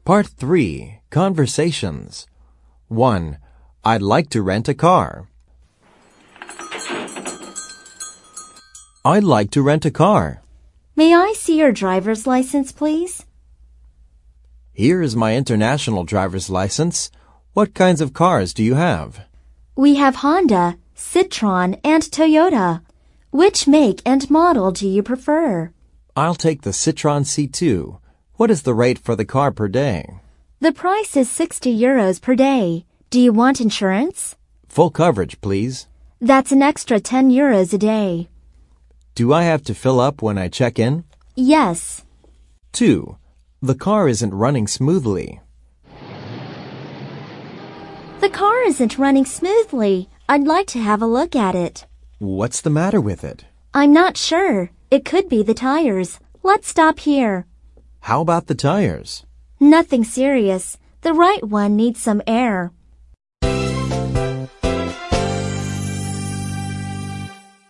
Part 3. Conversations. 1. I'd like to rent a car. I'd like to rent a car. May I see your driver's license, please? Here is my international driver's license. What kinds of cars do you have? We have Honda, Citroen, and Toyota. Which make and model do you prefer? I'll take the Citroen C2. What is the rate for the car per day? The price is €60 per day. Do you want insurance? Full coverage, please. That's an extra €10 a day. Do I have to fill up when I check in? Yes. 2. The car isn't running smoothly. The car isn't running smoothly. I'd like to have a look at it. What's the matter with it? I'm not sure. It could be the tires. Let's stop here. How about the tires? Nothing serious. The right one needs some air.